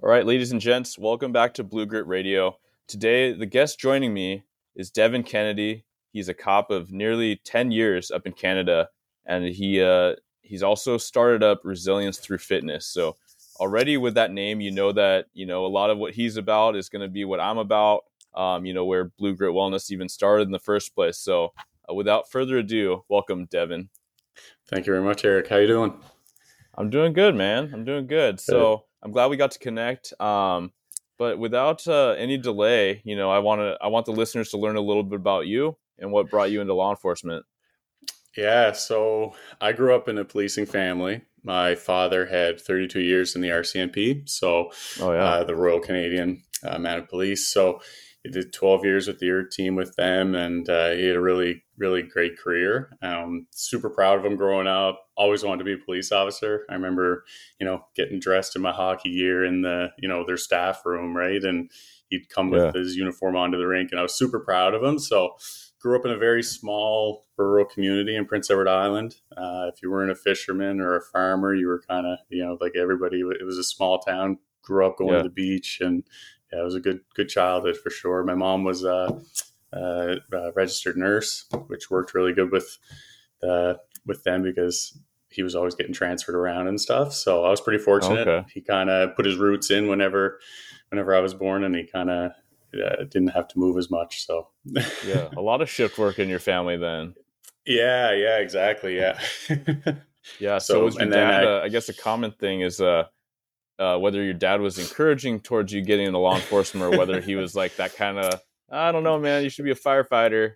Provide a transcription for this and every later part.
All right, ladies and gents, welcome back to Blue Grit Radio. Today, the guest joining me is Devin Kennedy. He's a cop of nearly 10 years up in Canada, and he's also started up Resilience Through Fitness. So already with that name, you know that, a lot of what he's about is going to be what I'm about, where Blue Grit Wellness even started in the first place. So without further ado, welcome, Devin. Thank you very much, Eric. How you doing? I'm doing good, man. I'm doing good. So I'm glad we got to connect. But without any delay, I want the listeners to learn a little bit about you and what brought you into law enforcement. Yeah, so I grew up in a policing family. My father had 32 years in the RCMP, so the Royal Canadian Mounted Police. So he did 12 years with the ERT team with them, and he had a really, really great career. Super proud of him growing up. Always wanted to be a police officer. I remember, getting dressed in my hockey gear in the, their staff room, right? And he'd come with his uniform onto the rink, and I was super proud of him. So grew up in a very small rural community in Prince Edward Island. If you weren't a fisherman or a farmer, you were kind of, like everybody. It was a small town. Grew up going to the beach, and it was a good childhood for sure. My mom was a registered nurse, which worked really good with them because he was always getting transferred around and stuff. So I was pretty fortunate. Okay. He kind of put his roots in whenever I was born, and he kind of didn't have to move as much. So yeah, a lot of shift work in your family then. Yeah, exactly. Yeah. Yeah. So was your dad, I guess a common thing is whether your dad was encouraging towards you getting into law enforcement or whether he was like that kind of, I don't know, man, you should be a firefighter.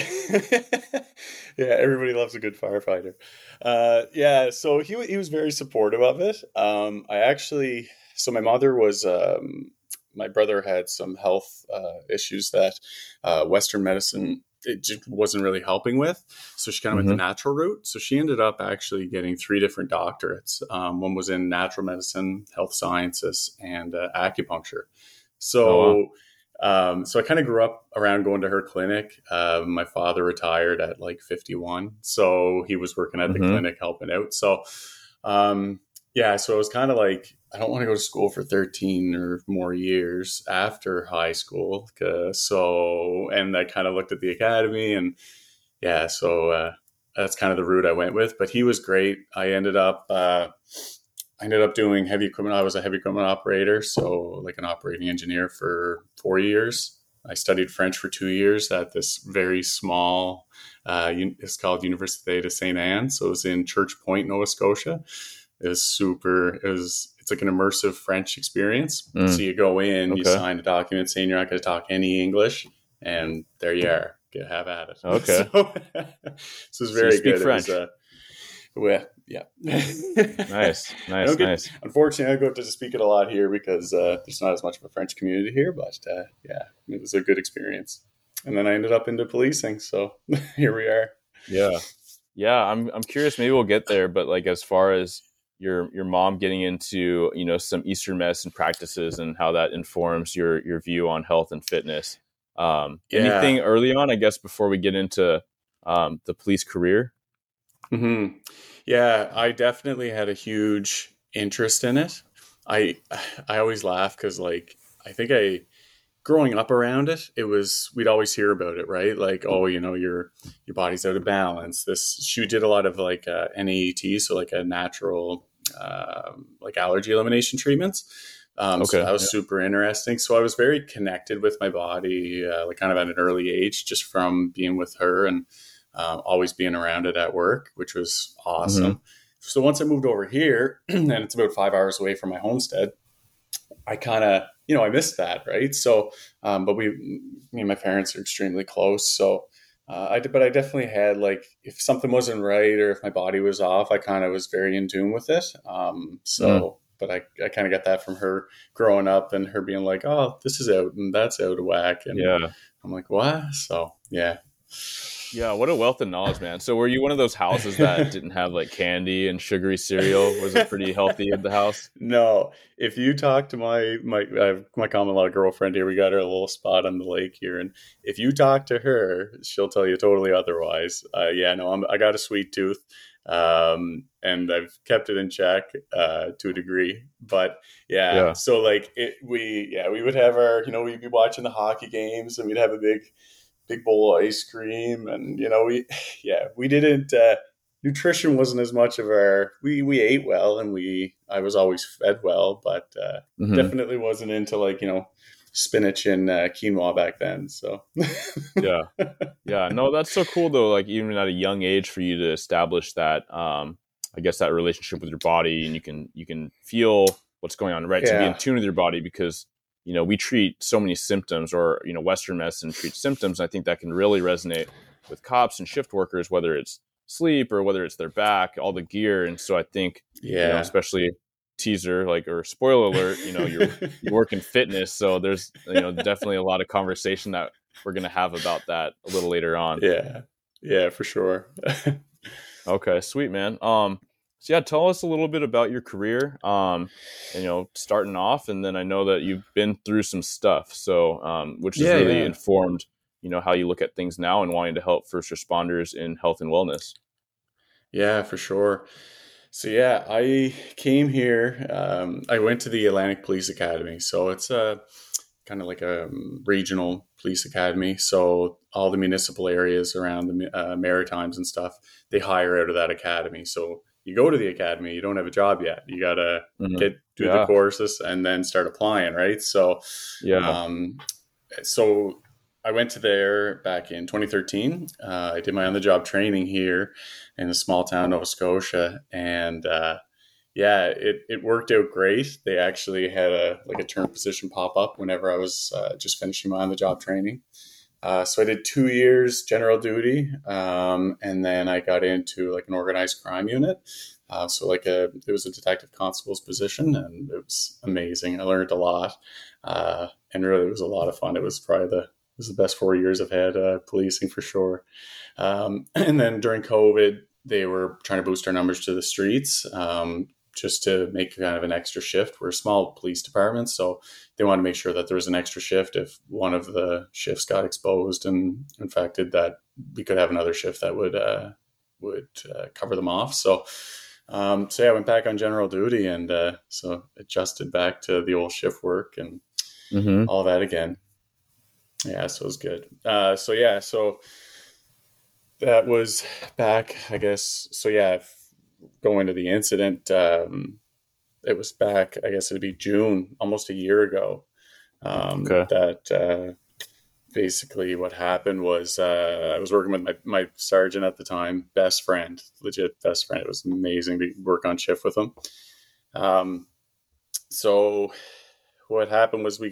Yeah, everybody loves a good firefighter. So he was very supportive of it. So my mother was, my brother had some health issues that Western medicine, it just wasn't really helping with. So she kind of went the natural route. So she ended up actually getting 3 different doctorates. One was in natural medicine, health sciences, and acupuncture. So so I kind of grew up around going to her clinic. My father retired at like 51. So he was working at the clinic helping out. So, so it was kind of like, I don't want to go to school for 13 or more years after high school. And I kind of looked at the academy, and so that's kind of the route I went with. But he was great. I ended up doing heavy equipment. I was a heavy equipment operator, so like an operating engineer for 4 years. I studied French for 2 years at this very small, it's called Université de Sainte Anne. So it was in Church Point, Nova Scotia. It's like an immersive French experience. So you go in, you sign a document saying you're not going to talk any English, and there you are. Have at it. Okay. So it's very good. Speak French. Yeah. Nice. Unfortunately, I go to speak it a lot here because there's not as much of a French community here, but it was a good experience. And then I ended up into policing, so here we are. Yeah. I'm curious. Maybe we'll get there, but like as far as your mom getting into some Eastern medicine practices and how that informs your view on health and fitness. Anything early on, I guess, before we get into the police career? Mm-hmm. Yeah, I definitely had a huge interest in it. I always laugh because growing up around it, we'd always hear about it, right? Like, your body's out of balance. She did a lot of like NAET, so like a natural like allergy elimination treatments. So that was super interesting. So I was very connected with my body, like kind of at an early age, just from being with her and always being around it at work, which was awesome. So once I moved over here, and it's about 5 hours away from my homestead, I kind of, I missed that, right? So, but me and my parents are extremely close. So, I definitely had like, if something wasn't right or if my body was off, I kind of was very in tune with it. But I kind of got that from her growing up and her being like, oh, this is out and that's out of whack. And I'm like, what? So, yeah. Yeah, what a wealth of knowledge, man. So were you one of those houses that didn't have like candy and sugary cereal? Was it pretty healthy at the house? No. If you talk to my common law girlfriend here, we got her a little spot on the lake here. And if you talk to her, she'll tell you totally otherwise. I got a sweet tooth. And I've kept it in check to a degree. But yeah, Yeah. so like we would have our, we'd be watching the hockey games, and we'd have a big bowl of ice cream, and we didn't. Nutrition wasn't as much of our. We ate well, and I was always fed well, but Hmm. definitely wasn't into like spinach and quinoa back then. So Yeah. Yeah. No, that's so cool though. Like even at a young age for you to establish that, I guess that relationship with your body, and you can feel what's going on, right? To be in yeah, tune with your body, because we treat so many symptoms, or Western medicine treats symptoms. I think that can really resonate with cops and shift workers, whether it's sleep or whether it's their back, all the gear. And so I think, yeah. especially teaser, like, or spoiler alert, you work in fitness, so there's definitely a lot of conversation that we're going to have about that a little later on. Yeah, yeah, for sure. Okay, sweet, man. So yeah, tell us a little bit about your career, and starting off, and then I know that you've been through some stuff, so which has Yeah, really yeah, informed how you look at things now and wanting to help first responders in health and wellness. yeah, for sure. So yeah, I came here. I went to the Atlantic Police Academy, so it's a kind of like a regional police academy. So all the municipal areas around the Maritimes and stuff, they hire out of that academy. So you go to the academy, you don't have a job yet. You gotta Hmm. do the Yeah, courses and then start applying, right? So, yeah. um, so I went to there back in 2013. I did my on the job training here in a small town, Nova Scotia, and yeah, it worked out great. They actually had a term position pop up whenever I was just finishing my on the job training. So I did 2 years general duty, and then I got into like an organized crime unit. So it was a detective constable's position, and it was amazing. I learned a lot, and really it was a lot of fun. It was the best 4 years I've had policing for sure. And then during COVID, they were trying to boost our numbers to the streets. Just to make kind of an extra shift. We're a small police department, so they wanted to make sure that there was an extra shift if one of the shifts got exposed and infected, that we could have another shift that would cover them off. So yeah, I went back on general duty, and so adjusted back to the old shift work and Hmm. all that again. Yeah, so it was good. So that was back, I guess. So yeah, going to the incident. It was back, I guess it'd be June, almost a year ago. Okay. That basically what happened was I was working with my sergeant at the time, best friend, legit best friend. It was amazing to work on shift with him. Um, so what happened was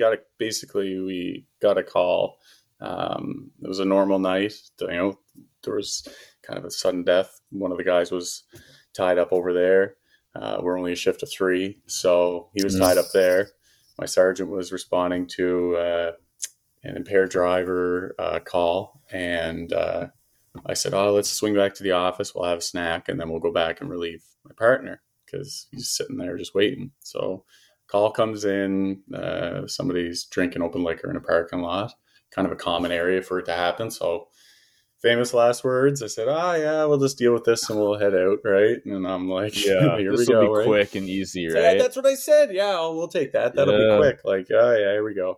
we got a call. It was a normal night. There was kind of a sudden death. One of the guys was tied up over there. We're only a shift of 3, so he was tied up there. My sergeant was responding to an impaired driver call, and I said, "Oh, let's swing back to the office. We'll have a snack, and then we'll go back and relieve my partner because he's sitting there just waiting." So, call comes in. Somebody's drinking open liquor in a parking lot, kind of a common area for it to happen. So, famous last words. I said, "Oh yeah, we'll just deal with this and we'll head out, right?" And I'm like, Yeah, "Here we this will be go, right?" quick and easy, So yeah, right? that's what I said. Yeah, we'll take that. That'll be Yeah. quick. Like, oh yeah, here we go.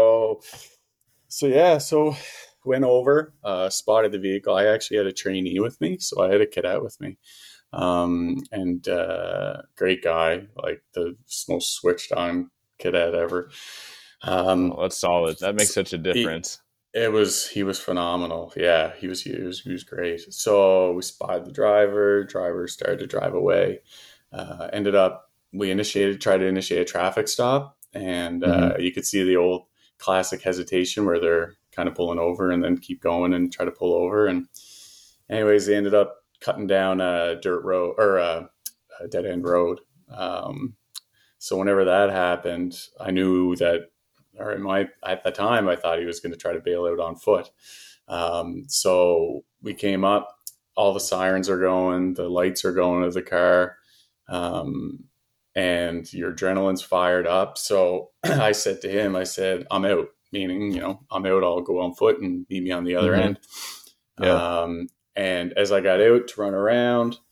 So went over, spotted the vehicle. I actually had a trainee with me, so I had a cadet with me, and great guy, like the most switched on cadet ever. Oh, Um, that's solid. That makes such a he, difference. he was phenomenal. Yeah, he was great. So we spotted the driver. Driver started to drive away. Ended up tried to initiate a traffic stop, and Hmm. you could see the old classic hesitation where they're kind of pulling over and then keep going and try to pull over. And anyways, they ended up cutting down a dirt road or a dead end road. Um, so whenever that happened, I knew that, or at the time, I thought he was going to try to bail out on foot. So we came up, all the sirens are going, the lights are going of the car, um, and your adrenaline's fired up. So I said to him, I said, "I'm out," meaning, I'm out, I'll go on foot and meet me on the other Hmm. end. Yeah. Um, and as I got out to run around,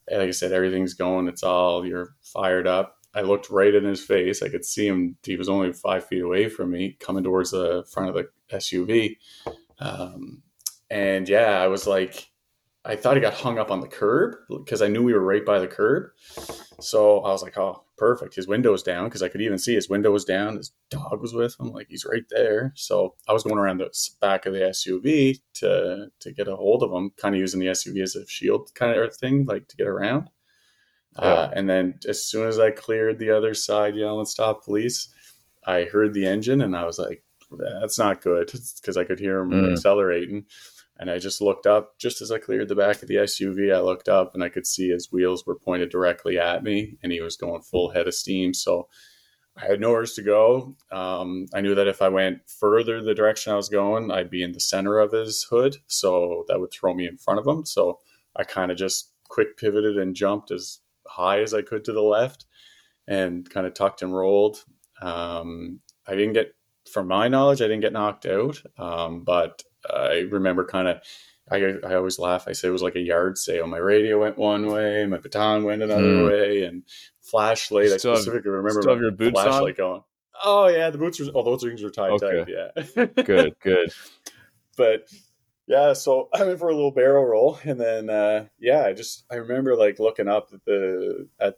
like I said, everything's going. You're fired up. I looked right in his face. I could see him. He was only 5 feet away from me, coming towards the front of the SUV. Um, and yeah, I was like, I thought he got hung up on the curb because I knew we were right by the curb. So I was like, oh, perfect. His window's down, because I could even see his window was down. His dog was with him. Like, he's right there. So I was going around the back of the SUV to get a hold of him, kind of using the SUV as a shield kind of thing, like to get around. Yeah. And then as soon as I cleared the other side, yelling, "Stop, police," I heard the engine, and I was like, that's not good, because I could hear him accelerating. And I just looked up. Just as I cleared the back of the SUV, I looked up and I could see his wheels were pointed directly at me, and he was going full head of steam. So I had nowhere to go. I knew that if I went further the direction I was going, I'd be in the center of his hood. So that would throw me in front of him. So I kind of just quick pivoted and jumped as high as I could to the left and kind of tucked and rolled. I didn't get, from my knowledge, I didn't get knocked out. But I remember I always laugh. I say it was like a yard sale. My radio went one way, my baton went another way, and flashlight. I specifically remember still have your boots flashlight on? going. Oh yeah, the boots were. Those things were tied tight. Yeah, good. But yeah, so I went for a little barrel roll, and then I remember like looking up at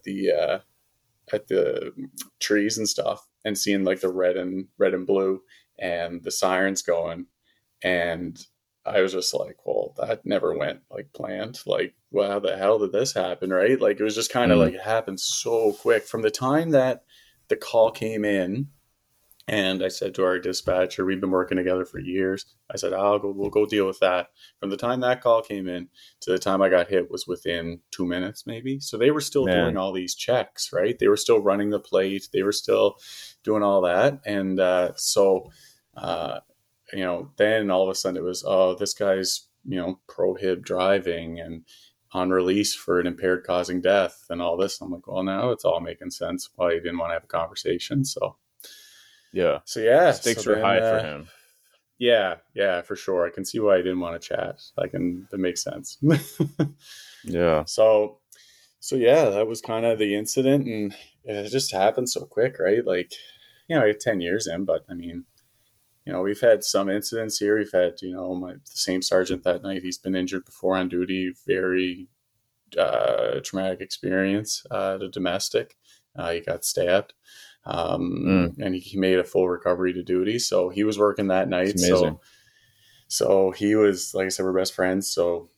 the trees and stuff, and seeing like the red and blue and the sirens going. And I was just like, well, that never went like planned. Like, well, how the hell did this happen? Right. Like, it was just kind of like, it happened so quick from the time that the call came in. And I said to our dispatcher, we've been working together for years. I said, we'll go deal with that. From the time that call came in to the time I got hit was within 2 minutes, maybe. So they were still doing all these checks, right? They were still running the plate. They were still doing all that. And then all of a sudden it was, oh, this guy's, prohib driving and on release for an impaired causing death and all this. I'm like, well, now it's all making sense why he didn't want to have a conversation. So yeah. Stakes were high for him. Yeah, for sure. I can see why he didn't want to chat. That makes sense. Yeah. So yeah, that was kind of the incident, and it just happened so quick, right? Like, I had 10 years in, but I mean, we've had some incidents here. We've had, the same sergeant that night, he's been injured before on duty. Very traumatic experience, the domestic. He got stabbed. And he made a full recovery to duty. So he was working that night. So he was, like I said, we're best friends. So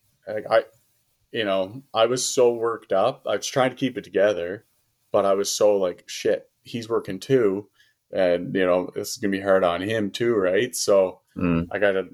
I was so worked up. I was trying to keep it together, but I was so like, shit, he's working too. And, this is going to be hard on him too. Right. So I got to,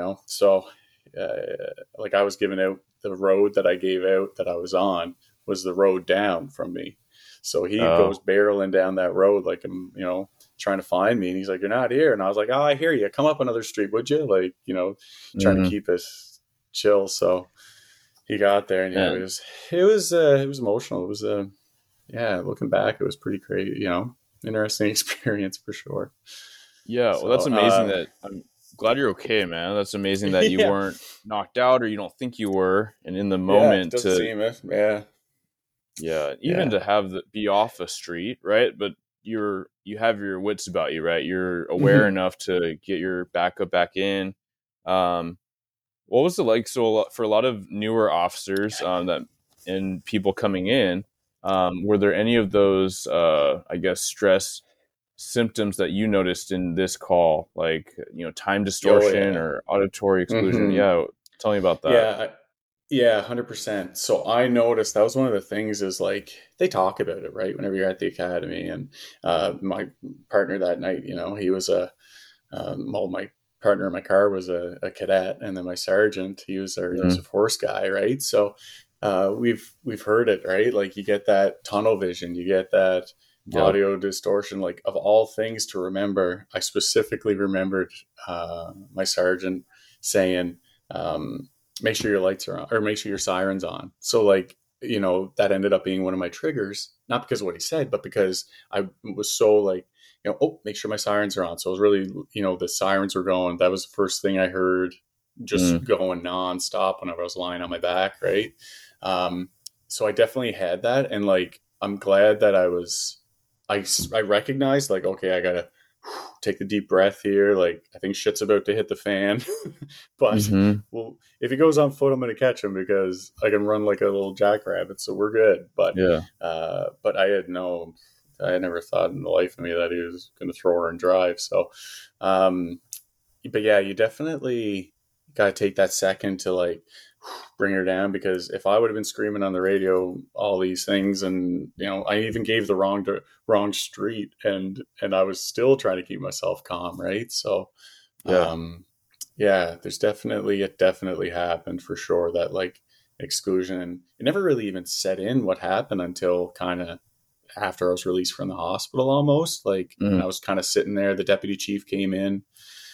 I was giving out the road that I gave out that I was on was the road down from me. So he goes barreling down that road, like, trying to find me. And he's like, "You're not here." And I was like, "Oh, I hear you. Come up another street, would you?" Like, trying to keep it chill. So he got there, and it was emotional. It was, looking back, it was pretty crazy, interesting experience for sure. Yeah. Well, that's amazing that I'm glad you're okay, man. That's amazing that you weren't knocked out, or you don't think you were. And in the moment to have be off a street, right? But you have your wits about you, right? You're aware enough to get your backup back in. What was it like? So for a lot of newer officers and people coming in, were there any of those, stress symptoms that you noticed in this call, like, time distortion or auditory exclusion? Yeah. Tell me about that. Yeah, 100%. So I noticed that was one of the things is like, they talk about it, right? Whenever you're at the academy, and my partner that night, he was my partner in my car was a cadet, and then my sergeant, he was our use of force guy, right? So we've heard it, right? Like, you get that tunnel vision, you get that audio distortion. Like, of all things to remember, I specifically remembered my sergeant saying, make sure your lights are on, or make sure your siren's on. So like, that ended up being one of my triggers, not because of what he said, but because I was so like, make sure my sirens are on. So it was really, the sirens were going. That was the first thing I heard, just going nonstop whenever I was lying on my back. Right. so I definitely had that. And like, I'm glad that I recognized like, okay, I gotta take the deep breath here. Like, I think shit's about to hit the fan. But Mm-hmm. well, if he goes on foot, I'm going to catch him because I can run like a little jackrabbit. So we're good. Yeah. But I had never thought in the life of me that he was going to throw her and drive. So, um, but yeah, you definitely got to take that second to like bring her down, because if I would have been screaming on the radio all these things, and I even gave the wrong street, and I was still trying to keep myself calm, right? So Yeah. yeah, it definitely happened for sure, that like exclusion. And it never really even set in what happened until kind of after I was released from the hospital, almost like, and Mm. I was kind of sitting there, the deputy chief came in.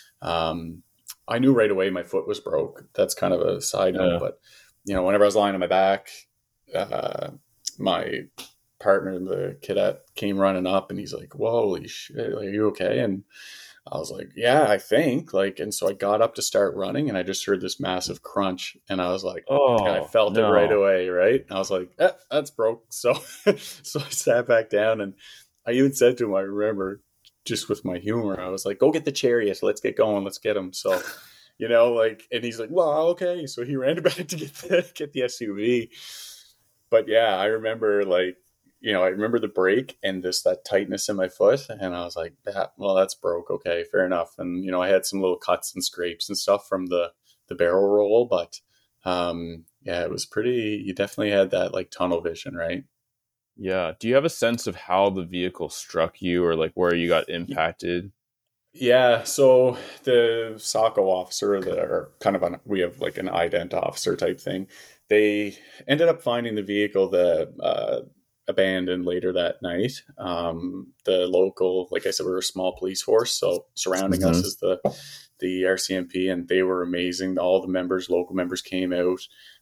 um, I knew right away my foot was broke. That's kind of a side note, Yeah. but whenever I was lying on my back, uh, my partner, the cadet, came running up, and he's like, "Whoa, holy shit, are you okay?" And I was like, "Yeah, I think." Like, and so I got up to start running, and I just heard this massive crunch, and I was like, and I Oh felt it right no. away, right? And I was like, "That's broke." So, so I sat back down, and I even said to him, I remember, just with my humor, I was like, "Go get the chariot. Let's get going. Let's get him." So, like, and he's like, "Well, okay." So he ran back to get the SUV. But yeah, I remember like, I remember the break and just that tightness in my foot, and I was like, well, that's broke. Okay, fair enough. And I had some little cuts and scrapes and stuff from the barrel roll, but yeah, it was pretty. You definitely had that like tunnel vision, right? Yeah. Do you have a sense of how the vehicle struck you, or like where you got impacted? Yeah, so the SACO officer, or kind of we have like an ident officer type thing. They ended up finding the vehicle that abandoned later that night. The local, like I said, we were a small police force, so surrounding us Mm-hmm. is the RCMP, and they were amazing. All the local members came out.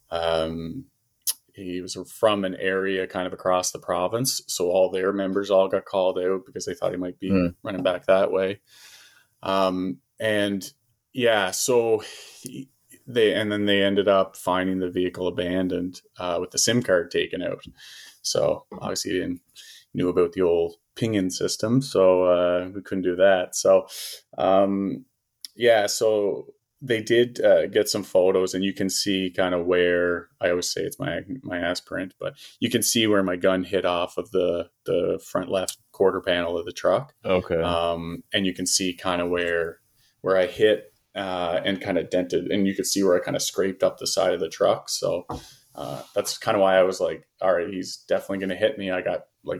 Um, he was from an area kind of across the province, so all their members all got called out because they thought he might be Mm. running back that way. And yeah, so then they ended up finding the vehicle abandoned, with the SIM card taken out. So obviously he didn't knew about the old pinging system, so we couldn't do that. So yeah, so they did get some photos, and you can see kind of where, I always say it's my aspirant, but you can see where my gun hit off of the front left quarter panel of the truck. Okay. And you can see kind of where I hit, and kind of dented, and you could see where I kind of scraped up the side of the truck. So that's kind of why I was like, all right, he's definitely going to hit me. I got like,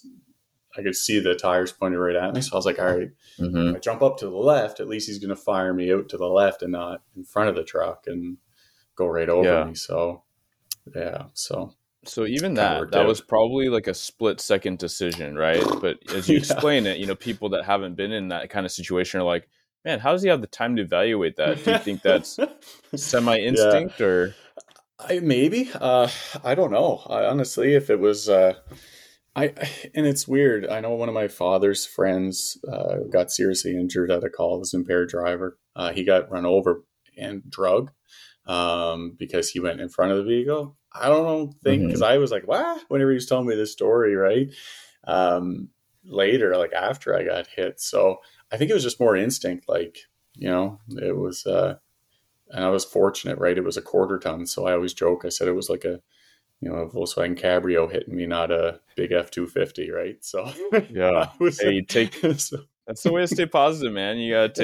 I could see the tires pointed right at me. So I was like, all right, if Mm-hmm. I jump up to the left, at least he's going to fire me out to the left and not in front of the truck and go right over Yeah. me. So yeah, so So even kind of that worked that out. was probably like a split second decision, right? But as you Yeah. explain it, people that haven't been in that kind of situation are like, man, how does he have the time to evaluate that? Do you think that's semi Yeah. instinct or? Maybe. I don't know. Honestly, if it was, I and it's weird. I know one of my father's friends got seriously injured at a call. Was impaired driver. He got run over and drug, because he went in front of the vehicle. I don't think, because Mhm. I was like, what? Whenever he was telling me this story, right? Um, Later, like after I got hit. So I think it was just more instinct. Like, it was. And I was fortunate, right? It was a quarter ton, so I always joke. I said it was like a Volkswagen Cabrio hitting me, not a big F-250, right? So Yeah. I was, Hey, take so, that's the way to stay positive, man. You gotta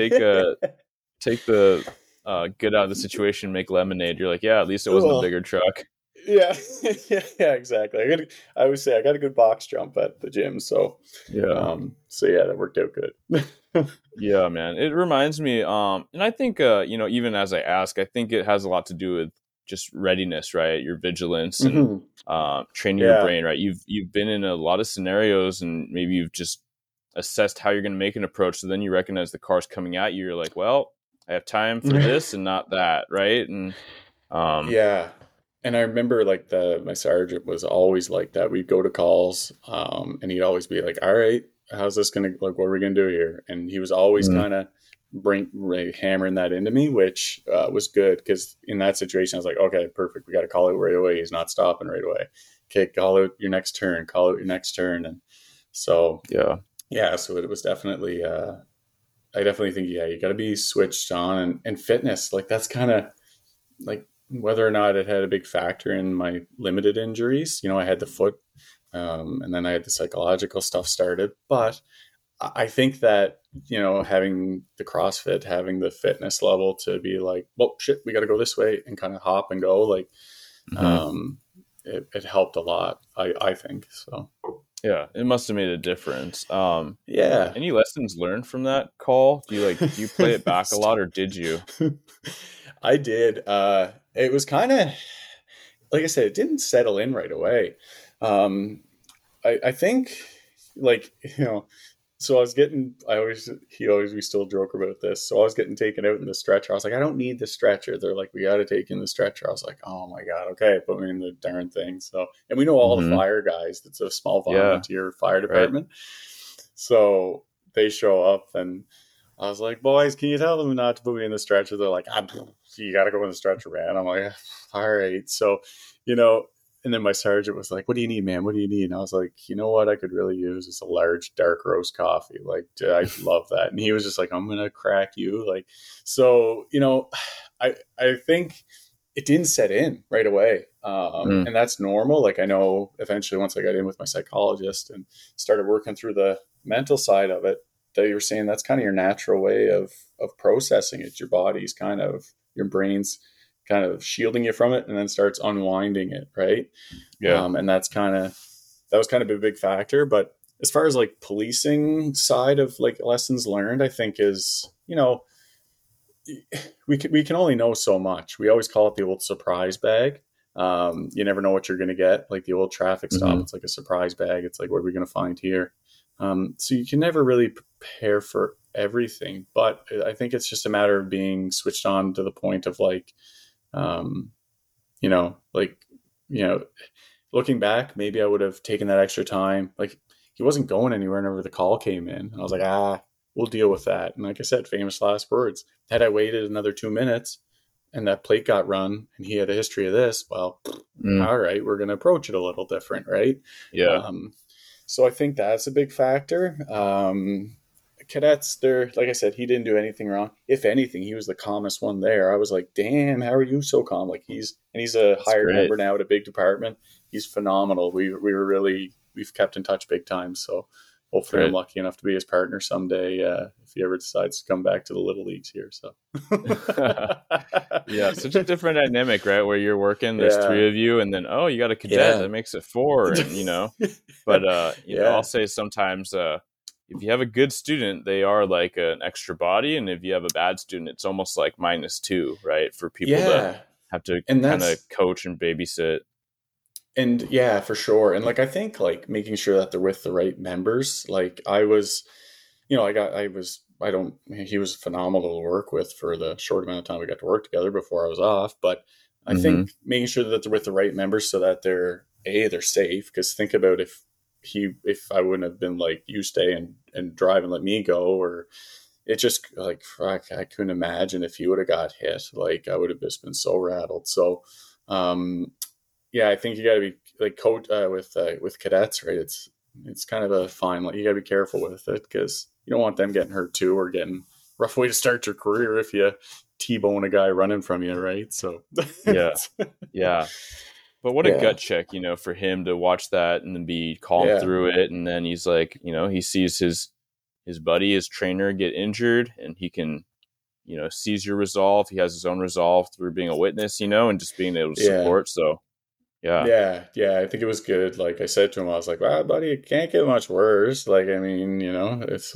take the good out of the situation, make lemonade. You're like, yeah, at least it wasn't a well, bigger truck. yeah, yeah, exactly. I always say I got a good box jump at the gym, Yeah. so yeah, that worked out good. Yeah, man. It reminds me, and I think, even as I ask, I think it has a lot to do with just readiness, right? Your vigilance and Hmm. training your Yeah. brain, right? You've been in a lot of scenarios, and maybe you've just assessed how you're going to make an approach. So then you recognize the car's coming at you. You're like, well, I have time for this and not that, right? And um, Yeah. And I remember like my sergeant was always like that. We'd go to calls, and he'd always be like, all right, how's this gonna, like, what are we gonna do here? And he was always mm, kind of hammering that into me, which was good, because in that situation I was like, okay, perfect, we got to call it right away. He's not stopping right away. okay, call out your next turn, call out your next turn. And so, yeah, so it was definitely, I definitely think, yeah, you got to be switched on, and fitness, like that's kind of like whether or not it had a big factor in my limited injuries. I had the foot, and then I had the psychological stuff started. But I think that, having the CrossFit, having the fitness level to be like, well, shit, we got to go this way and kind of hop and go, like, it helped a lot, I think. So, yeah, it must have made a difference. Yeah. Any lessons learned from that call? Do you play it back a lot, or did you? I did. It was kind of, like I said, it didn't settle in right away. I think, like, so we still joke about this. So I was getting taken out in the stretcher. I was like, I don't need the stretcher. They're like, we got to take in the stretcher. I was like, oh my God. Okay. Put me in the darn thing. So, and we know all the fire guys. It's a small volunteer fire department. Right. So they show up, and I was like, boys, can you tell them not to put me in the stretcher? They're like, you got to go in the stretcher, man. I'm like, all right. So, and then my sergeant was like, what do you need, man? What do you need? And I was like, you know what I could really use is a large dark roast coffee. Like, I love that. And he was just like, I'm going to crack you. Like, so, I think it didn't set in right away. And that's normal. Like, I know eventually once I got in with my psychologist and started working through the mental side of it, that you were saying that's kind of your natural way of processing it. Your body's kind of, your brain's kind of shielding you from it, and then starts unwinding it. Right. Yeah. And that was kind of a big factor. But as far as like policing side of like lessons learned, I think is, we can only know so much. We always call it the old surprise bag. You never know what you're going to get. Like the old traffic stop, it's like a surprise bag. It's like, what are we going to find here? So you can never really prepare for everything, but I think it's just a matter of being switched on to the point of like, looking back, maybe I would have taken that extra time. Like he wasn't going anywhere whenever the call came in. And I was like, we'll deal with that. And like I said, famous last words. Had I waited another 2 minutes and that plate got run and he had a history of this, well, all right, we're going to approach it a little different. Right. Yeah. So I think that's a big factor. Cadets, like I said, he didn't do anything wrong. If anything, he was the calmest one there. I was like, damn, how are you so calm? Like he's a hired member now at a big department. He's phenomenal. We've kept in touch big time. So hopefully I'm lucky enough to be his partner someday. If he ever decides to come back to the little leagues here. So yeah, such a different dynamic, right? Where you're working, there's 3 of you, and then, you got a cadet that makes it 4, and, but, I'll say sometimes, if you have a good student, they are like an extra body. And if you have a bad student, it's almost like -2, right? For people to have to kind of coach and babysit. And yeah, for sure. And like, I think like making sure that they're with the right members. Like he was phenomenal to work with for the short amount of time we got to work together before I was off. But I think making sure that they're with the right members so that they're safe. Because think about if I wouldn't have been like, you stay and drive and let me go, or it just like, fuck, I couldn't imagine if he would have got hit. Like I would have just been so rattled. So, I think you got to be like coach with cadets, right? It's kind of a fine line. You got to be careful with it because you don't want them getting hurt too, or getting rough way to start your career if you T-bone a guy running from you, right? So yeah. But what a gut check, for him to watch that and then be calm through it. And then he's like, he sees his buddy, his trainer get injured, and he can, sees your resolve. He has his own resolve through being a witness, and just being able to support. So, yeah. I think it was good. Like I said to him, I was like, wow, buddy, it can't get much worse. Like, I mean, it's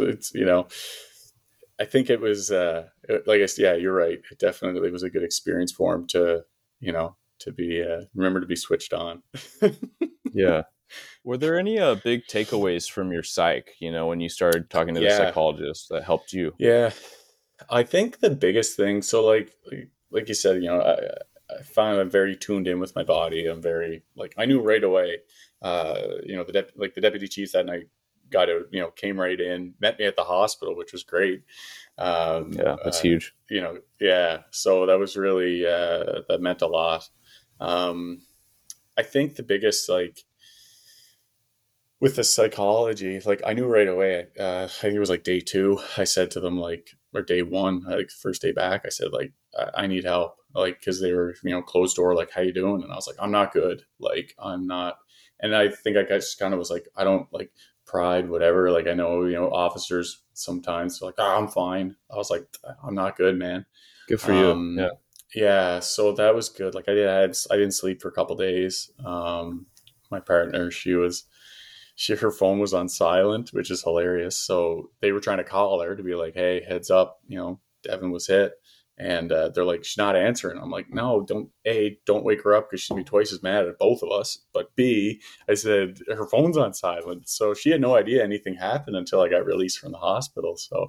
I think it was, like I said, you're right. It definitely was a good experience for him to, to be remember to be switched on. Yeah. Were there any big takeaways from your psych, when you started talking to the psychologist that helped you? Yeah. I think the biggest thing, so like you said, I find I'm very tuned in with my body. I'm very I knew right away, the deputy chief that night got out, came right in, met me at the hospital, which was great. That's huge. So that was really, that meant a lot. I think the biggest, like, with the psychology, like I knew right away, I think it was like day 2, I said to them, like, or day 1, like first day back, I said, like, I need help. Like, cause they were, closed door, like, how you doing? And I was like, I'm not good. Like, I'm not. And I think I just kind of was like, I don't like pride, whatever. Like, I know, officers sometimes like, oh, I'm fine. I was like, I'm not good, man. Good for you. Um, Yeah. yeah. So that was good. Like I didn't sleep for a couple days. My partner, her phone was on silent, which is hilarious. So they were trying to call her to be like, hey, heads up, Devin was hit. And they're like, she's not answering. I'm like, no, don't wake her up because she'd be twice as mad at both of us. But B, I said, her phone's on silent. So she had no idea anything happened until I got released from the hospital. So,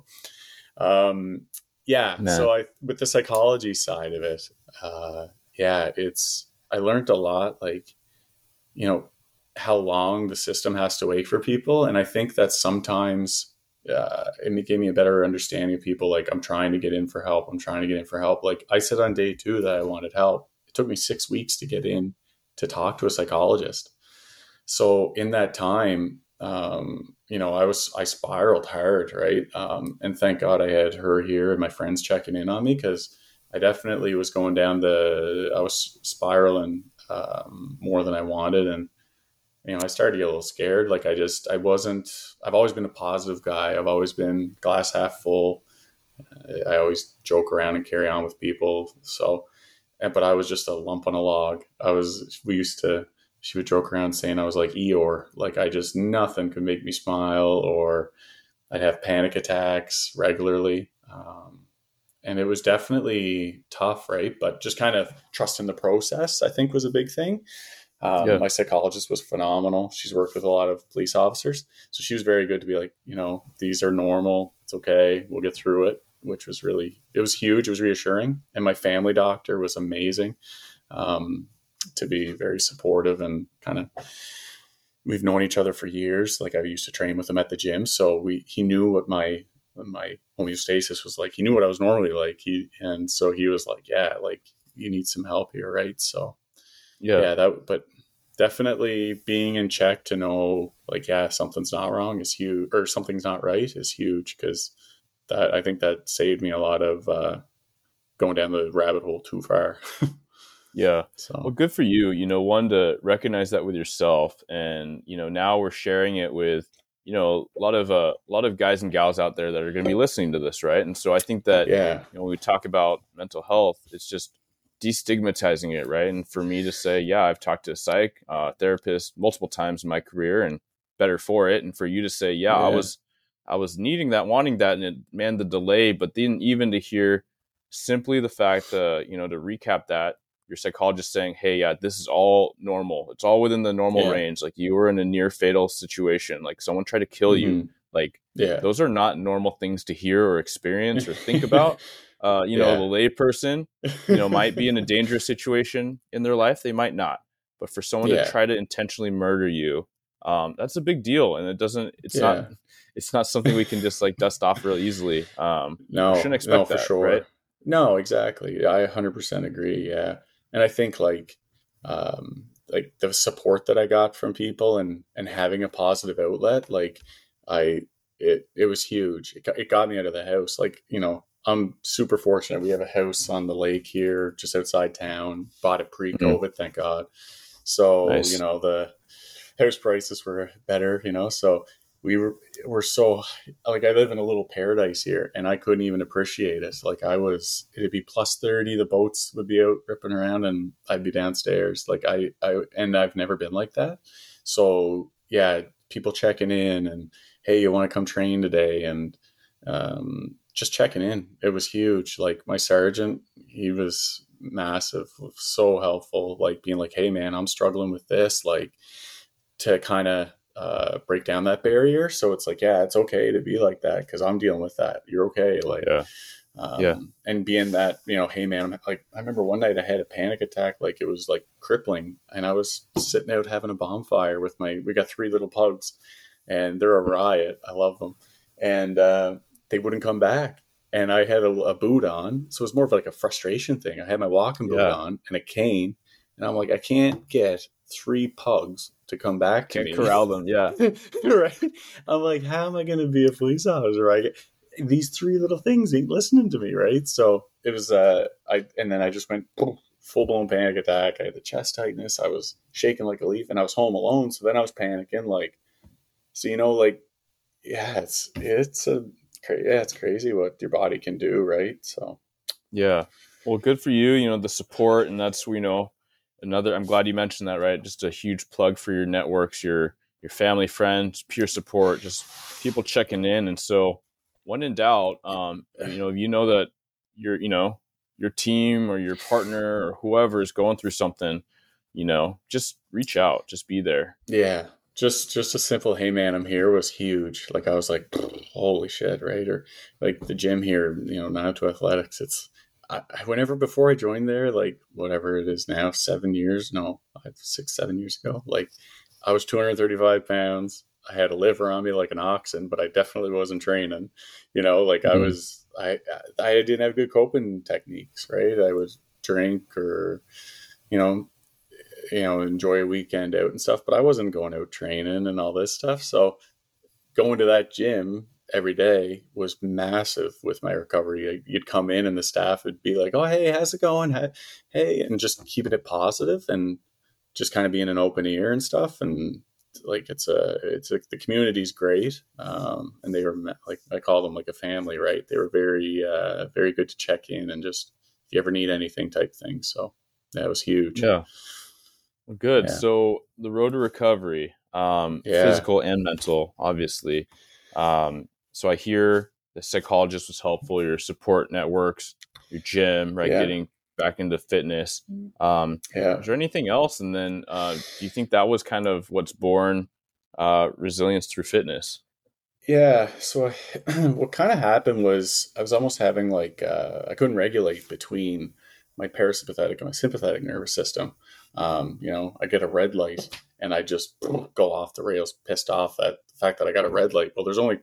yeah. Man. So with the psychology side of it, yeah, I learned a lot, like, how long the system has to wait for people. And I think that sometimes it gave me a better understanding of people. Like, I'm trying to get in for help. I'm trying to get in for help. Like I said on day 2 that I wanted help. It took me 6 weeks to get in to talk to a psychologist. So in that time, I spiraled hard, right? And thank God I had her here and my friends checking in on me, because I definitely was I was spiraling more than I wanted. And I started to get a little scared. Like I've always been a positive guy. I've always been glass half full. I always joke around and carry on with people. So, but I was just a lump on a log. She would joke around saying I was like Eeyore. Like nothing could make me smile, or I'd have panic attacks regularly. And it was definitely tough, right? But just kind of trusting the process, I think, was a big thing. Yeah. My psychologist was phenomenal. She's worked with a lot of police officers. So she was very good to be like, these are normal. It's okay. We'll get through it, which was it was huge. It was reassuring. And my family doctor was amazing, to be very supportive, and kind of, we've known each other for years. Like I used to train with him at the gym. So he knew what my homeostasis was like. He knew what I was normally like. So he was like, yeah, like you need some help here. Right. So, Yeah. but definitely being in check to know, like, yeah, something's not wrong is huge, or something's not right is huge. Cause I think that saved me a lot of, going down the rabbit hole too far. Yeah. So, Well, good for you. One, to recognize that with yourself, and now we're sharing it with a lot of guys and gals out there that are going to be listening to this, right? And so I think that yeah, when we talk about mental health, it's just destigmatizing it, right? And for me to say, yeah, I've talked to a psych therapist multiple times in my career and better for it, and for you to say, yeah, I was needing that, wanting that, and man, the delay, but then even to hear simply the fact, to recap that, your psychologist saying, hey, yeah, this is all normal. It's all within the normal range. Like you were in a near fatal situation. Like someone tried to kill you. Like those are not normal things to hear or experience or think about. The lay person, might be in a dangerous situation in their life. They might not. But for someone to try to intentionally murder you, that's a big deal. And it's not something we can just like dust off real easily. No, we shouldn't expect for that, sure. right? No, exactly. I 100% agree. Yeah. And I think like the support that I got from people, and having a positive outlet, like it was huge. It got me out of the house. Like, I'm super fortunate. We have a house on the lake here, just outside town, bought it pre-COVID, thank God. So, Nice. The house prices were better, so we're so, like, I live in a little paradise here, and I couldn't even appreciate it. Like it'd be plus 30, the boats would be out ripping around, and I'd be downstairs. Like and I've never been like that. So yeah, people checking in and, hey, you want to come train today? And, just checking in. It was huge. Like my sergeant, he was massive, so helpful, like being like, hey man, I'm struggling with this, like, to kind of, break down that barrier. So it's like, yeah, it's okay to be like that, because I'm dealing with that. You're okay. Like, and being that, hey man, like, I remember one night I had a panic attack, like it was like crippling, and I was sitting out having a bonfire with we got 3 little pugs, and they're a riot. I love them. And, they wouldn't come back. And I had a boot on. So it was more of like a frustration thing. I had my walking boot on and a cane, And I'm like, I can't get 3 pugs to come back to Can't me. corral them. Yeah. Right? I'm like, how am I going to be a police officer? These 3 little things ain't listening to me, right? So it was, and then I just went full blown panic attack. I had the chest tightness. I was shaking like a leaf, and I was home alone. So then I was panicking, like, so like, yeah, it's crazy what your body can do, right? So Yeah. Well, good for you. The support, and that's another. I'm glad you mentioned that. Right, just a huge plug for your networks, your family, friends, peer support, just people checking in. And so, when in doubt, that your team or your partner or whoever is going through something, just reach out, just be there. yeah, just a simple "Hey man, I'm here" was huge. Like I was like, holy shit, right? Or like the gym here, Naruto Athletics. Whenever before I joined there, like whatever it is now, 7 years, no, 6, 7 years ago, like I was 235 pounds. I had a liver on me like an oxen, but I definitely wasn't training. Like Mhm. I didn't have good coping techniques, right? I would drink or, you know, enjoy a weekend out and stuff, but I wasn't going out training and all this stuff. So going to that gym every day was massive with my recovery. You'd come in and the staff would be like, "Oh, hey, how's it going? Hey," and just keeping it positive and just kind of being an open ear and stuff. And like the community's great, and they were like I call them like a family, right? They were very good to check in and just if you ever need anything type thing. So that was huge. Yeah. Well, good. Yeah, So the road to recovery, yeah, physical and mental, obviously. So I hear the psychologist was helpful, your support networks, your gym, right? yeah, Getting back into fitness. Um, yeah. is there anything else? And then do you think that was kind of what's born resilience through fitness? Yeah. So what kind of happened was I was almost having like I couldn't regulate between my parasympathetic and my sympathetic nervous system. I get a red light and I just go off the rails, pissed off at the fact that I got a red light. Well, there's only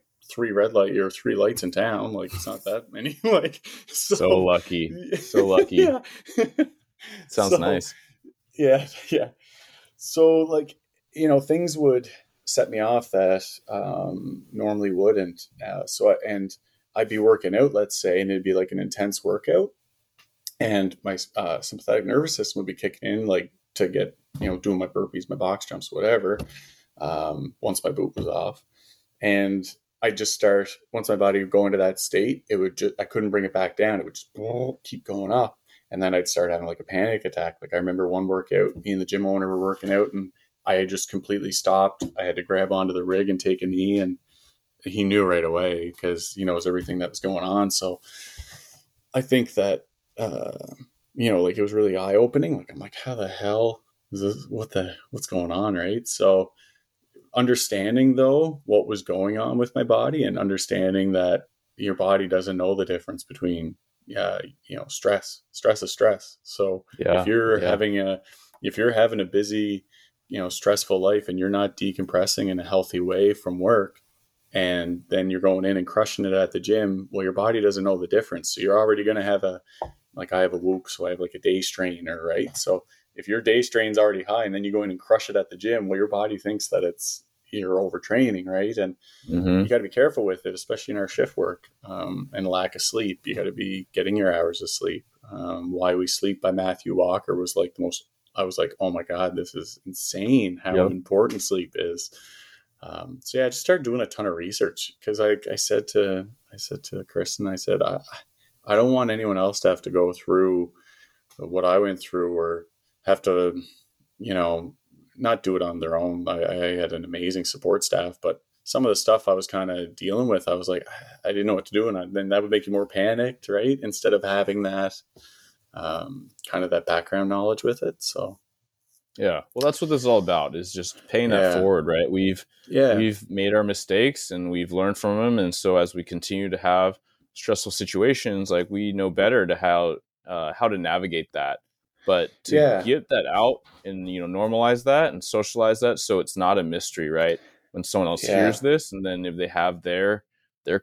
3 lights in town. Like it's not that many. Like So so. lucky. So lucky. Yeah. Sounds So nice. yeah, yeah. So like things would set me off that normally wouldn't. And I'd be working out, let's say, and it'd be like an intense workout, and my sympathetic nervous system would be kicking in, like to get doing my burpees, my box jumps, whatever. Once my boot was off, and I just start once my body would go into that state, it would just I couldn't bring it back down. It would just keep going up. And then I'd start having like a panic attack. Like I remember one workout, me and the gym owner were working out and I had just completely stopped. I had to grab onto the rig and take a knee, and he knew right away because he knows everything that was going on. So I think that like it was really eye opening. Like I'm like, how the hell is this? What's going on, right? So understanding though what was going on with my body and understanding that your body doesn't know the difference between stress is stress. So if Yeah. you're Yeah. having a busy stressful life and you're not decompressing in a healthy way from work, and then you're going in and crushing it at the gym, well, your body doesn't know the difference. So you're already going to have I have a WOOC, so I have like a day strainer, right? So if your day strain's already high and then you go in and crush it at the gym, well, your body thinks that you're overtraining, right? And you Hmm. got to be careful with it, especially in our shift work and lack of sleep. You got to be getting your hours of sleep. Why We Sleep by Matthew Walker was like the most. I was like, oh my god, this is insane how Yep. important sleep is. So yeah, I just started doing a ton of research because I said to Kristen, I said I don't want anyone else to have to go through what I went through or have to, you know, not do it on their own. I had an amazing support staff, but some of the stuff I was kind of dealing with, I was like, I didn't know what to do. And then that would make you more panicked, right? Instead of having that kind of that background knowledge with it. So, Yeah. Well, that's what this is all about, is just paying that yeah, forward, right? We've yeah, we've made our mistakes and we've learned from them, and so as we continue to have stressful situations, like we know better to how to navigate that. But to yeah, get that out and normalize that and socialize that, so it's not a mystery, right? When someone else yeah, hears this, and then if they have their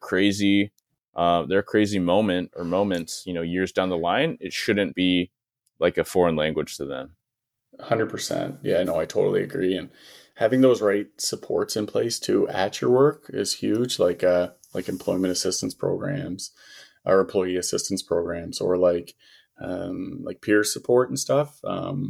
crazy moment or moments, years down the line, it shouldn't be like a foreign language to them. 100%. Yeah, no, I totally agree. And having those right supports in place too at your work is huge. Like employment assistance programs, or employee assistance programs, or like peer support and stuff.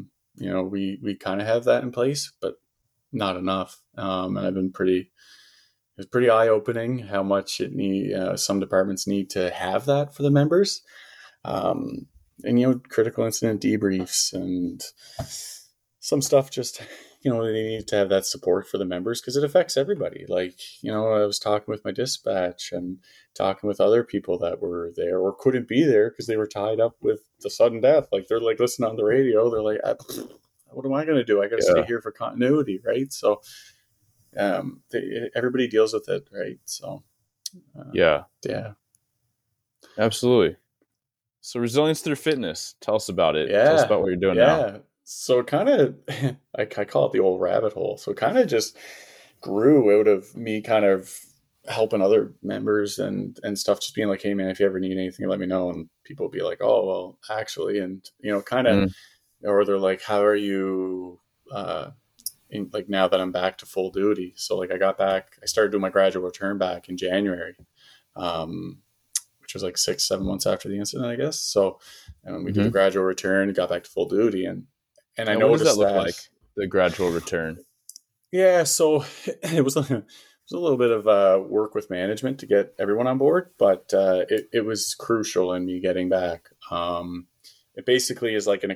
We kind of have that in place, but not enough. And it's pretty eye opening how much some departments need to have that for the members. Um, and critical incident debriefs and some stuff, just they need to have that support for the members because it affects everybody. Like, I was talking with my dispatch and talking with other people that were there or couldn't be there because they were tied up with the sudden death. Like, they're like listening on the radio, they're like, what am I going to do? I got to stay Yeah. here for continuity, right? So everybody deals with it, right? So Yeah, yeah. absolutely. So resilience through fitness. Tell us about it. Yeah. Tell us about what you're doing now. So kind of, I call it the old rabbit hole. So kind of just grew out of me kind of helping other members and stuff, just being like, hey man, if you ever need anything, let me know. And people would be like, oh, well, actually, and kind of, or they're like, how are you, like now that I'm back to full duty. So like I started doing my gradual return back in January. Which was like 6-7 months after the incident, I guess. So we did the gradual return, got back to full duty, and I noticed what does that look like, the gradual return? Yeah, so it was a little bit of work with management to get everyone on board, but it was crucial in me getting back. It basically is like an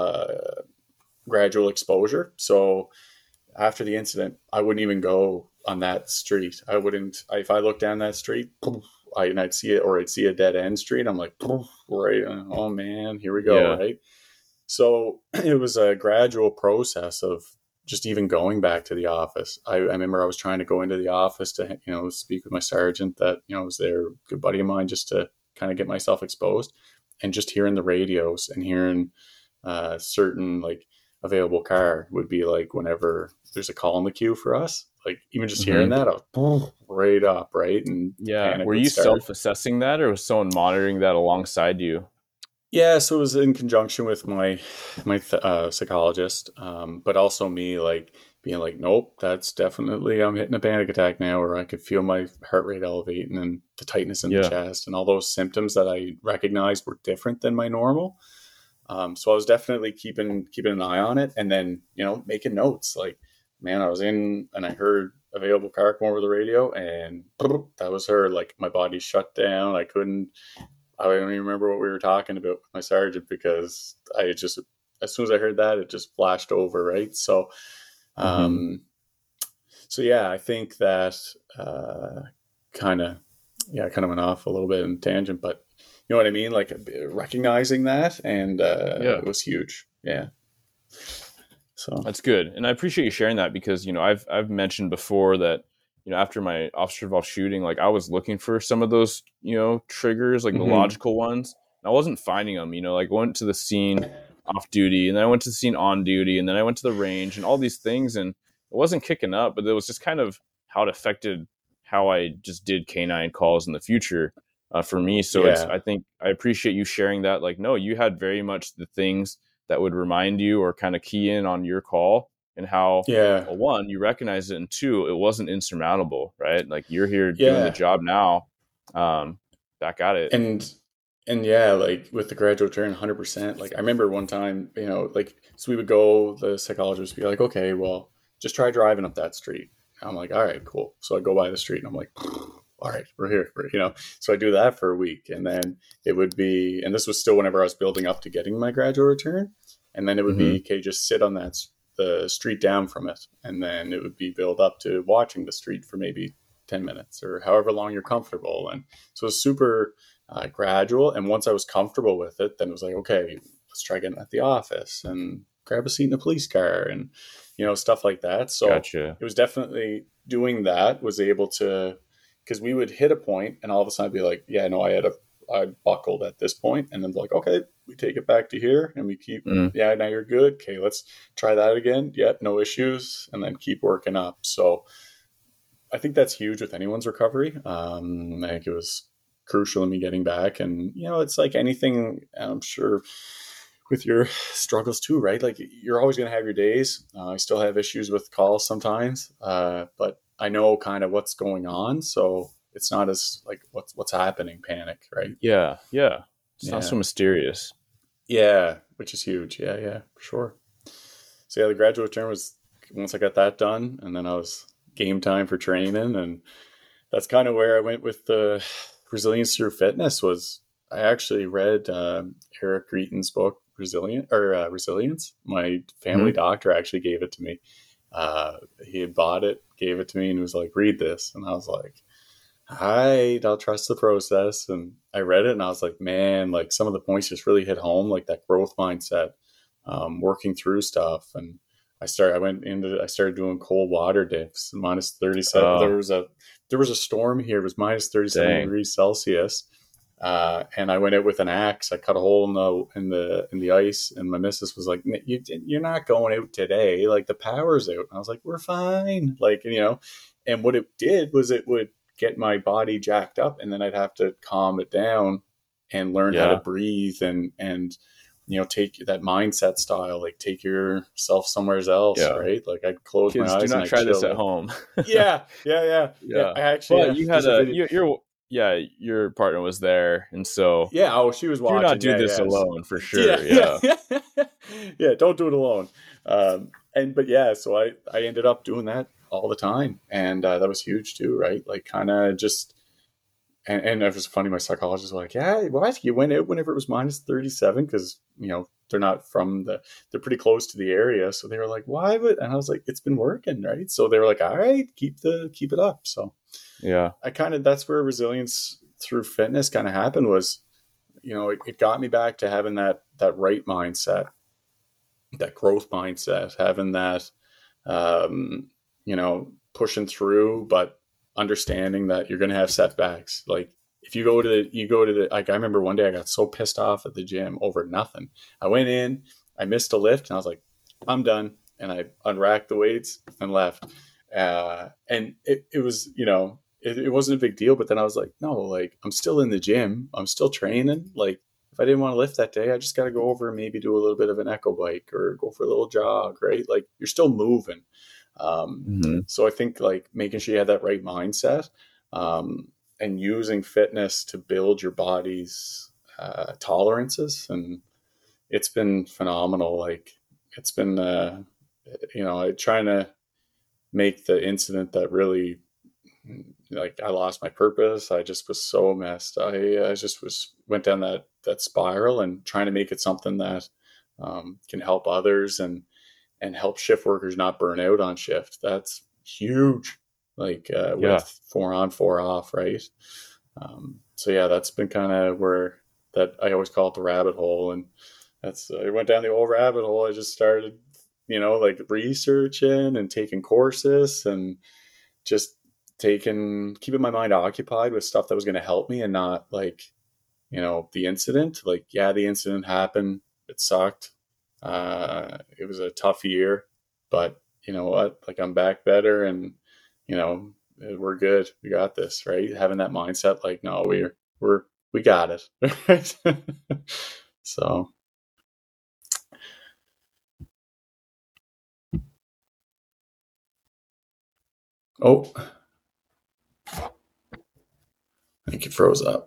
gradual exposure. So after the incident, I wouldn't even go on that street. I wouldn't. If I looked down that street, I'd see it, or I'd see a dead end street. I'm like, right, oh man, here we go, right? So it was a gradual process of just even going back to the office. I remember I was trying to go into the office to speak with my sergeant that was there, good buddy of mine, just to kind of get myself exposed, and just hearing the radios and hearing certain like available car would be like whenever there's a call in the queue for us. Like even just hearing that, I was right up, right? And were you self-assessing that, or was someone monitoring that alongside you? Yeah, so it was in conjunction with my psychologist, but also me like being like, nope, that's definitely I'm hitting a panic attack now, or I could feel my heart rate elevating and the tightness in the chest and all those symptoms that I recognized were different than my normal. So I was definitely keeping an eye on it, and then making notes. Like, man, I was in and I heard available car come over the radio, and that was her. Like my body shut down. I don't even remember what we were talking about with my sergeant because as soon as I heard that, it just flashed over, right? So, so yeah, I think that kind of went off a little bit in tangent, but you know what I mean? Like recognizing that, and it was huge. Yeah. So that's good, and I appreciate you sharing that because I've mentioned before that after my officer involved shooting, like I was looking for some of those triggers, like the logical ones. And I wasn't finding them. Like I went to the scene off duty, and then I went to the scene on duty, and then I went to the range, and all these things, and it wasn't kicking up, but it was just kind of how it affected how I just did canine calls in the future for me. So I think I appreciate you sharing that. Like, no, you had very much the things that would remind you or kind of key in on your call, and how, well, one, you recognize it, and two, it wasn't insurmountable, right? Like you're here doing the job now, back at it. And yeah, like with the gradual turn, 100%. Like I remember one time, so we would go, the psychologist would be like, okay, well, just try driving up that street. And I'm like, all right, cool. So I go by the street and I'm like, all right, we're here, so I do that for a week. And then it would be, and this was still whenever I was building up to getting my gradual return. And then it would be, okay, just sit on the street down from it. And then it would be build up to watching the street for maybe 10 minutes or however long you're comfortable. And so it was super gradual. And once I was comfortable with it, then it was like, okay, let's try getting at the office and grab a seat in a police car and, stuff like that. So Gotcha. It was definitely doing that, was able to, because we would hit a point and all of a sudden I'd be like, yeah, no, I buckled at this point, and then like, okay, we take it back to here and we keep, yeah, now you're good. Okay, let's try that again. Yep, no issues. And then keep working up. So I think that's huge with anyone's recovery. I think it was crucial in me getting back. And, it's like anything, I'm sure with your struggles too, right? Like you're always going to have your days. I still have issues with calls sometimes, but I know kind of what's going on, so it's not as like what's happening, panic, right? Yeah. It's not Yeah, so mysterious. yeah, which is huge. Yeah, for sure. So yeah, the graduate term was once I got that done, and then I was game time for training, and that's kind of where I went with the resilience through fitness. Was I actually read Eric Greeton's book Resilience. My family Mm-hmm. doctor actually gave it to me. He had bought it, gave it to me, and was like, "Read this," and I was like, "All right, I'll trust the process." And I read it, and I was like, "Man, like some of the points just really hit home, like that growth mindset, working through stuff." And I started doing cold water dips, minus 37. Oh, There was a storm here. It was minus 37 dang. degrees Celsius. And I went out with an axe. I cut a hole in the ice, and my missus was like, "You're not going out today. Like the power's out." And I was like, "We're fine." Like, and what it did was it would get my body jacked up, and then I'd have to calm it down and learn how to Yeah. breathe and take that mindset style, like take yourself somewhere else, Yeah. right? Like I'd close my Kids, do eyes and not I'd try this chill at out. home. Yeah. Yeah. I actually, But you had there's a video. your partner was there. And so Yeah. Oh, she was do not watching. do Yeah. this Yes. alone for Yeah. sure. Yeah. Yeah. Yeah. Don't do it alone. But yeah, so I ended up doing that all the time. And that was huge too, right? Like kind of just, and it was funny. My psychologist was like, "Yeah, what? You went out whenever it was minus 37 because they're not they're pretty close to the area." So they were like, "Why would?" And I was like, "It's been working, right?" So they were like, "All right, keep it up." So Yeah. that's where resilience through fitness kind of happened. Was it got me back to having that right mindset, that growth mindset, having that um, pushing through, but understanding that you're going to have setbacks. Like if you go to the, like I remember one day I got so pissed off at the gym over nothing. I went in, I missed a lift, and I was like, I'm done. And I unracked the weights and left. And it was, it wasn't a big deal, but then I was like, no, like I'm still in the gym. I'm still training. Like if I didn't want to lift that day, I just got to go over and maybe do a little bit of an echo bike or go for a little jog, right? Like you're still moving. Mm-hmm. So I think like making sure you have that right mindset, and using fitness to build your body's tolerances. And it's been phenomenal. Like it's been, trying to make the incident that really, like I lost my purpose. I just was so messed. I just went down that spiral, and trying to make it something that can help others and help shift workers not burn out on shift. That's huge. Like Yeah. with 4 on 4 off, right? So yeah, that's been kind of where that I always call it the rabbit hole, and that's I went down the old rabbit hole. I just started, like researching and taking courses and just keeping my mind occupied with stuff that was going to help me and not like, the incident. Like, yeah, the incident happened. It sucked. It was a tough year, but you know what? Like, I'm back better, and you know, we're good. We got this, right? Having that mindset, like, no, we got it, right? So, oh, I think it froze up.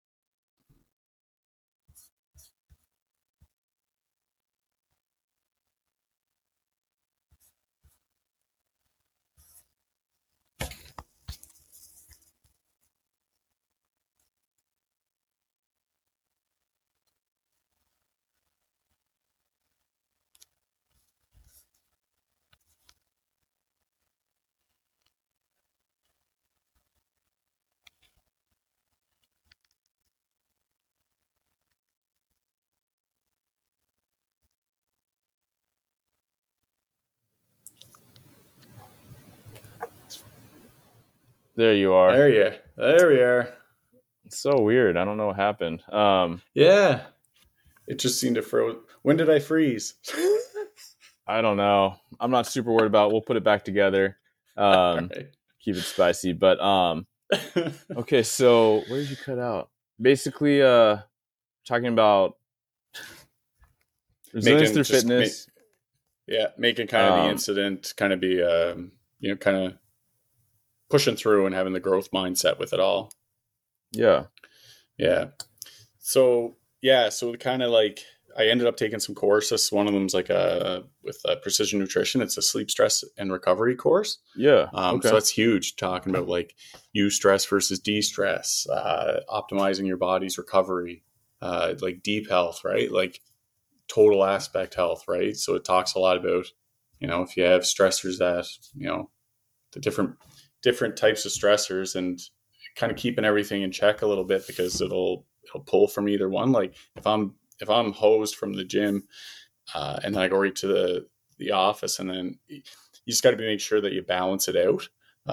There you are. There we are. It's so weird. I don't know what happened. Yeah, it just seemed to froze. When did I freeze? I don't know. I'm not super worried about it. We'll put it back together. Right. Keep it spicy. But okay, so where did you cut out? Basically, talking about Resilience through just fitness. making kind of the incident kind of be, kind of pushing through and having the growth mindset with it all. Yeah. Yeah. So kind of like I ended up taking some courses. One of them's like with Precision Nutrition. It's a sleep, stress, and recovery course. Yeah. Okay. So that's huge. Talking about like eustress versus de-stress, optimizing your body's recovery, like deep health, right? Like total aspect health, right? So it talks a lot about, if you have stressors that, the different types of stressors, and kind of keeping everything in check a little bit, because it'll pull from either one. Like if I'm hosed from the gym, and then I go right to the office, and then you just got to make sure that you balance it out,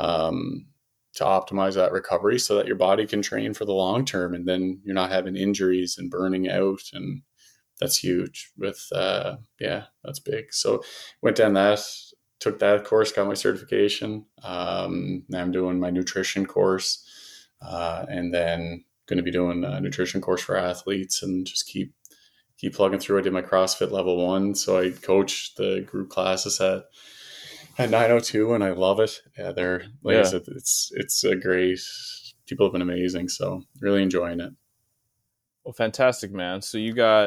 to optimize that recovery so that your body can train for the long term, and then you're not having injuries and burning out. And that's huge with, that's big. So went down took that course, got my certification. Now I'm doing my nutrition course, and then going to be doing a nutrition course for athletes, and just keep plugging through. I did my CrossFit level 1, so I coach the group classes at 902, and I love it. Yeah, they're like I said, it's a great. People have been amazing, so really enjoying it. Well, fantastic, man. So you got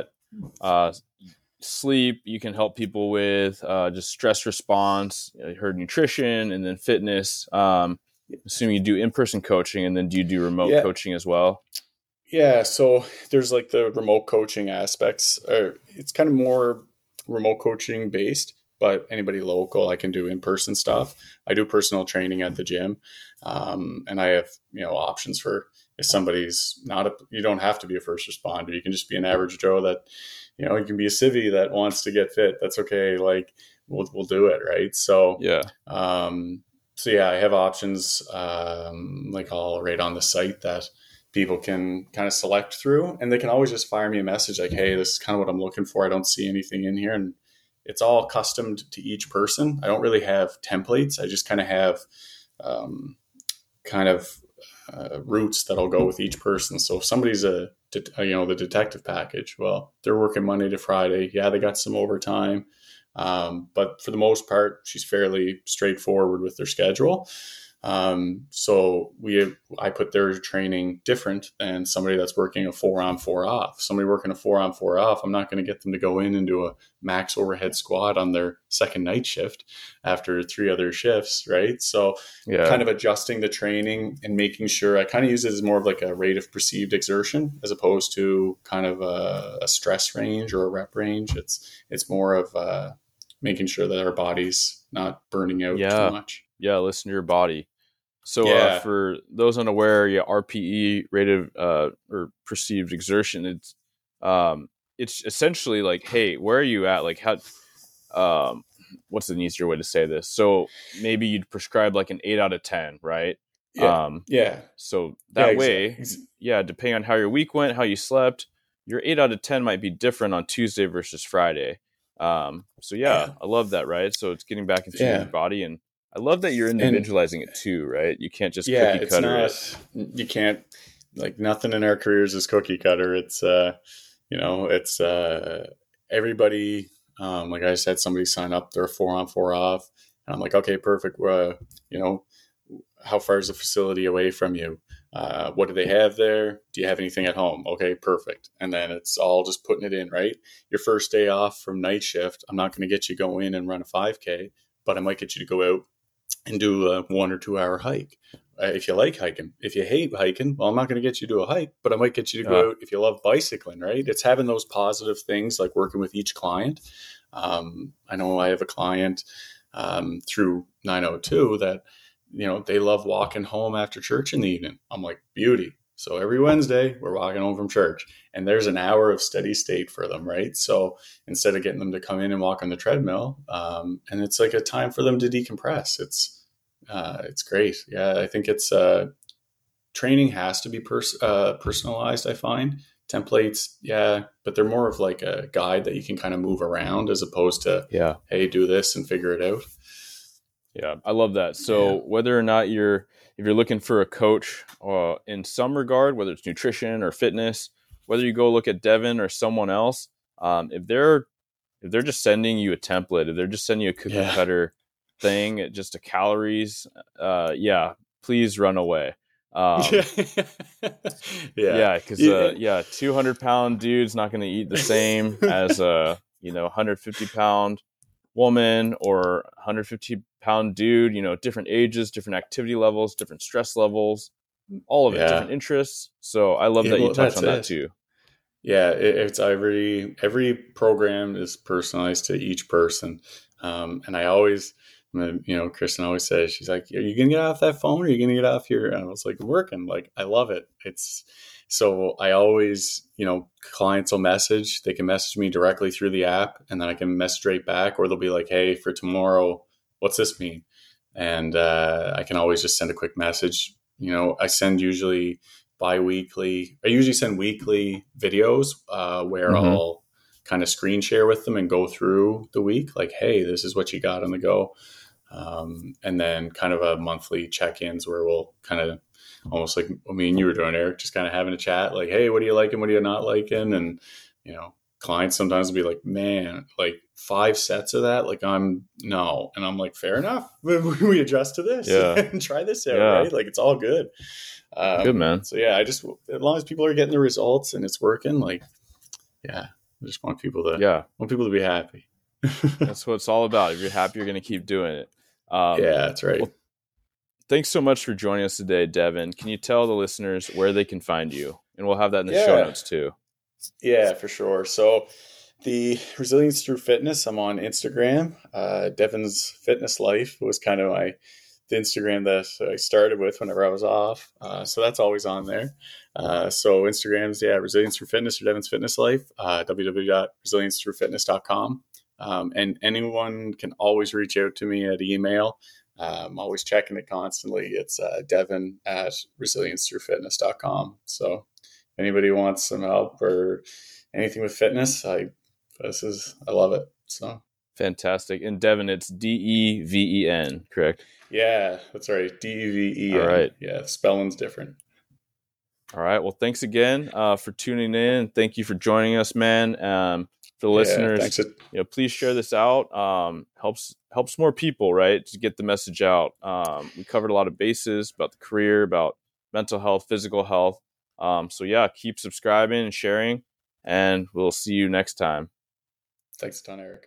sleep. You can help people with just stress response. You heard nutrition, and then fitness. Assuming you do in-person coaching, and then do you do remote coaching as well? Yeah, so there's like the remote coaching aspects. It's kind of more remote coaching based, but anybody local, I can do in-person stuff. I do personal training at the gym, and I have options for if somebody's you don't have to be a first responder. You can just be an average Joe that you can be a civvy that wants to get fit. That's okay. Like we'll do it, right? So I have options like all right on the site that people can kind of select through, and they can always just fire me a message like, hey, this is kind of what I'm looking for. I don't see anything in here. And it's all custom to each person. I don't really have templates. I just kind of have routes that'll go with each person. So if somebody's the detective package, well, they're working Monday to Friday. Yeah, they got some overtime. But for the most part, she's fairly straightforward with their schedule. So I put their training different than somebody that's working a 4-on 4-off. Somebody working a 4-on 4-off, I'm not going to get them to go in and do a max overhead squat on their second night shift after 3 other shifts, right? So kind of adjusting the training and making sure I kind of use it as more of like a rate of perceived exertion as opposed to kind of a stress range or a rep range. It's more of making sure that our body's not burning out too much. Yeah, listen to your body. So for those unaware, RPE, rated or perceived exertion, it's essentially like, hey, where are you at? Like how, what's an easier way to say this? So maybe you'd prescribe like an 8 out of 10, right? So that way, depending on how your week went, how you slept, your 8 out of 10 might be different on Tuesday versus Friday. I love that, right? So it's getting back into your body, and I love that you're individualizing it too, right? You can't just cookie cutter it. You can't, like, nothing in our careers is cookie cutter. It's everybody. Like I said, somebody signed up, they're 4-on 4-off, and I'm like, okay, perfect. How far is the facility away from you? What do they have there? Do you have anything at home? Okay, perfect. And then it's all just putting it in, right? Your first day off from night shift, I'm not going to get you go in and run a 5K, but I might get you to go out and do a 1 or 2 hour hike. If you like hiking. If you hate hiking, well, I'm not going to get you to do a hike, but I might get you to go out if you love bicycling, right? It's having those positive things, like working with each client. I know I have a client through 902 that, they love walking home after church in the evening. I'm like, beauty. So every Wednesday we're walking home from church, and there's an hour of steady state for them, right? So instead of getting them to come in and walk on the treadmill, and it's like a time for them to decompress. It's great. Yeah, I think it's training has to be personalized. I find templates, but they're more of like a guide that you can kind of move around as opposed to, hey, do this and figure it out. Yeah, I love that. So whether or not if you're looking for a coach in some regard, whether it's nutrition or fitness, whether you go look at Devin or someone else, if they're if they're just sending you a template, if they're just sending you a cookie Yeah. cutter thing, just a calories, yeah, please run away. Yeah. Yeah. Yeah, because Yeah. 200-pound dude's not going to eat the same as a 150-pound woman or 150-pound dude. Different ages, different activity levels, different stress levels, all of it, different Yeah. interests. So I love Yeah, that you well, touched that's on that it. too. Yeah, it's every program is personalized to each person, and I always, Kristen always says, she's like, "Are you gonna get off that phone? Or are you gonna get off here?" And I was like, "Working." Like, I love it. It's so I always, clients will message. They can message me directly through the app, and then I can message right back, or they'll be like, "Hey, for tomorrow, what's this mean?" And I can always just send a quick message. I send usually bi-weekly. I usually send weekly videos where Mm-hmm. I'll kind of screen share with them and go through the week, like, hey, this is what you got on the go. And then kind of a monthly check-ins where we'll kind of almost like me and you were doing, Eric, just kind of having a chat, like, hey, what are you liking? What are you not liking? And, clients sometimes will be like, man, like 5 sets of that. Like no. And I'm like, fair enough. We adjust to this Yeah, and try this out, yeah, right? Like it's all good. good man. So yeah, as long as people are getting the results and it's working, like, yeah, I just Yeah, want people to be happy. that's what it's all about. If you're happy, you're going to keep doing it. Yeah, that's right. Well, thanks so much for joining us today, Devin. Can you tell the listeners where they can find you? And we'll have that in the show Yeah, notes too. yeah, for sure. So the Resilience Through Fitness, I'm on Instagram. Devin's Fitness Life was kind of the Instagram that I started with whenever I was off. So that's always on there. So Instagram's, Resilience Through Fitness or Devin's Fitness Life, www.resiliencethroughfitness.com. And anyone can always reach out to me at email. I'm always checking it constantly. It's Devin at resiliencethroughfitness.com. So if anybody wants some help or anything with fitness, I love it. So Fantastic. And Devin, it's Deven, correct? yeah, that's right. All Deven. right. Yeah, spelling's different. All right. Well, thanks again for tuning in. Thank you for joining us, man. For the Yeah, listeners, thanks. please share this out. Helps more people, right, to get the message out. We covered a lot of bases about the career, about mental health, physical health. So yeah, keep subscribing and sharing, and we'll see you next time. Thanks a ton, Eric.